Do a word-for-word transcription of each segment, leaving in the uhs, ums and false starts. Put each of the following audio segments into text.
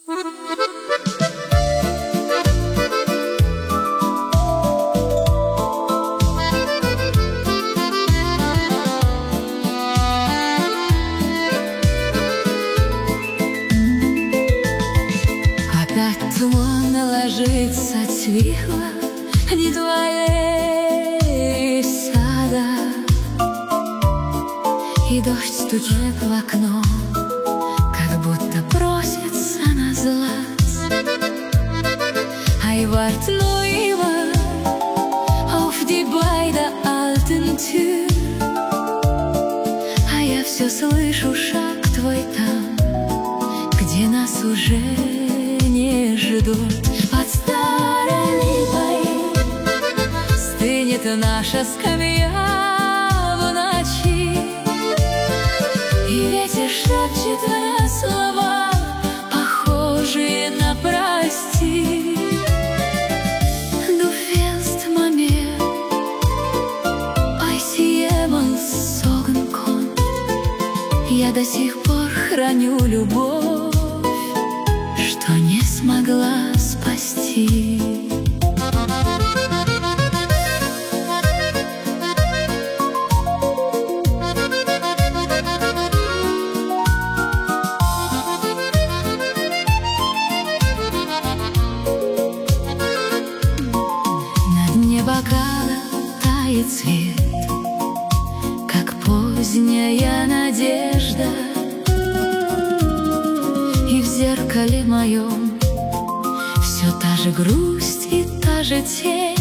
Опять туман ложится свихла, не твоей сада, и дождь стучит в окно, как будто просится назлать. I wart nu immer auf die beiden alten Tür, а я все слышу шаг твой там, где нас уже не ждут. Под старой липой стынет наша скамья в ночи, и ветер шепчет твои слова, похожие на прости. Du fehlst mir, als jemals sagen konnt. Я до сих пор храню любовь, что не смогла спасти. На дне бокала тает свет, как поздняя надежда, и в зеркале моем все та же грусть и та же тень.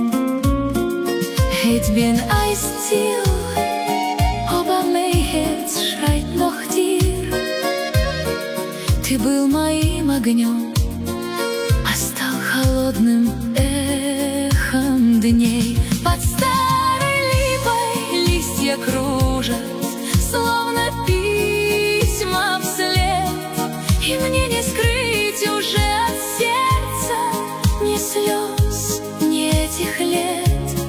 Ich bin ein Still, aber mein Herz schreit noch dir. Ты был моим огнем, а стал холодным эхом дней. Под старой липой листья кружат, словно письма вслед, и мне не скрыть уже от сердца ни слез, ни этих лет.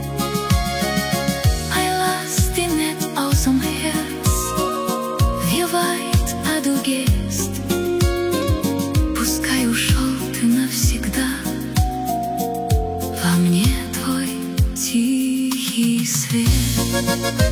I lass dich nicht aus'm Herz, wie weit а du gehst. Пускай ушел ты навсегда, во мне твой тихий свет.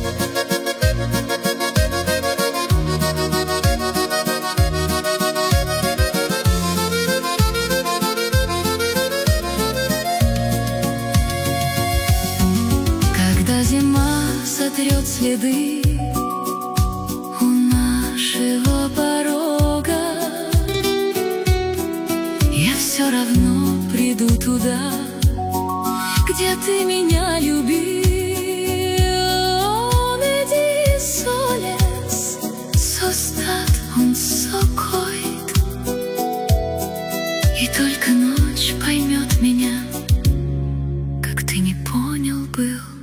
Когда зима сотрет следы у нашего порога, я все равно приду туда, где ты меня любил. Меди солец, so stad und so kalt, и только ночь поймет меня, как ты не понял был.